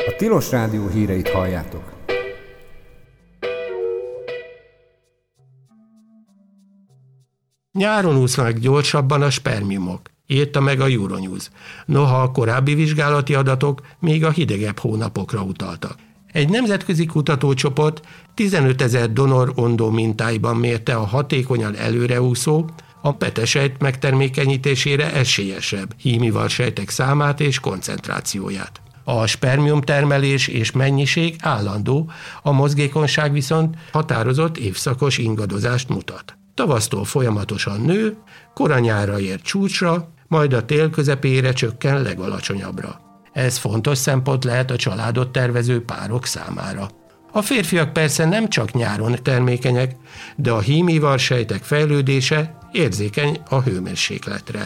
A Tilos Rádió híreit halljátok. Nyáron úsznak gyorsabban a spermiumok, írta meg a Euronews. Noha a korábbi vizsgálati adatok még a hidegebb hónapokra utaltak. Egy nemzetközi kutatócsoport 15 000 donor ondó mintáiban mérte a hatékonyan előreúszó, a petesejt megtermékenyítésére esélyesebb hímivarsejtek számát és koncentrációját. A spermium termelés és mennyiség állandó, a mozgékonyság viszont határozott évszakos ingadozást mutat. Tavasztól folyamatosan nő, kora nyárra ér csúcsra, majd a tél közepére csökken legalacsonyabbra. Ez fontos szempont lehet a családot tervező párok számára. A férfiak persze nem csak nyáron termékenyek, de a hímivarsejtek fejlődése érzékeny a hőmérsékletre.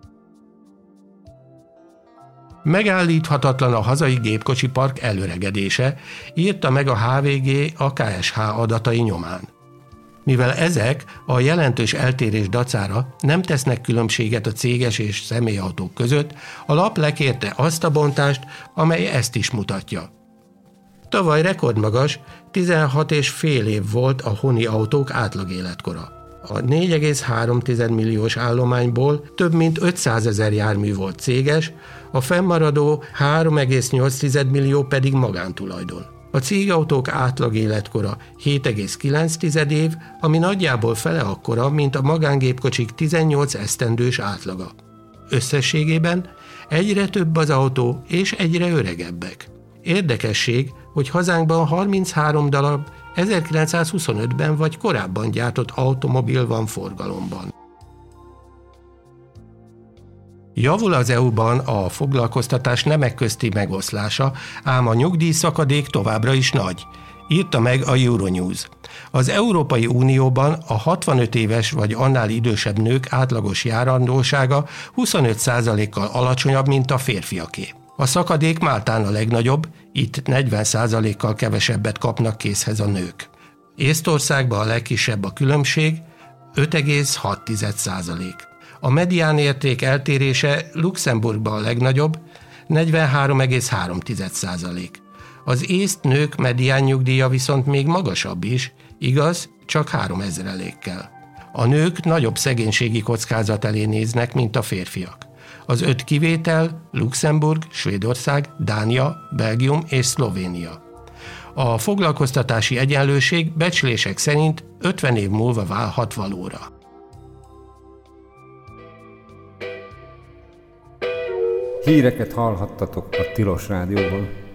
Megállíthatatlan a hazai gépkocsipark előregedése, írta meg a HVG a KSH adatai nyomán. Mivel ezek a jelentős eltérés dacára nem tesznek különbséget a céges és személyautók között, a lap lekérte azt a bontást, amely ezt is mutatja. Tavaly rekordmagas, 16,5 év volt a honi autók átlagéletkora. A 4,3 milliós állományból több mint 500 000 jármű volt céges, a fennmaradó 3,8 millió pedig magántulajdon. A cégautók átlagéletkora 7,9 év, ami nagyjából fele akkora, mint a magángépkocsik 18 esztendős átlaga. Összességében egyre több az autó és egyre öregebbek. Érdekesség, hogy hazánkban 33 darab 1925-ben vagy korábban gyártott automobil van forgalomban. Javul az EU-ban a foglalkoztatás nemek közti megoszlása, ám a nyugdíjszakadék továbbra is nagy, írta meg a Euronews. Az Európai Unióban a 65 éves vagy annál idősebb nők átlagos járandósága 25%-kal alacsonyabb, mint a férfiaké. A szakadék Máltán a legnagyobb, itt 40%-kal kevesebbet kapnak készhez a nők. Észtországban a legkisebb a különbség, 5,6%. A mediánérték eltérése Luxemburgban a legnagyobb, 43,3%. Az észt nők mediánnyugdíja viszont még magasabb is, igaz, csak 3%-kal. A nők nagyobb szegénységi kockázat elé néznek, mint a férfiak. Az 5 kivétel Luxemburg, Svédország, Dánia, Belgium és Szlovénia. A foglalkoztatási egyenlőség becslések szerint 50 év múlva válhat valóra. Híreket hallhattatok a Tilos Rádióban.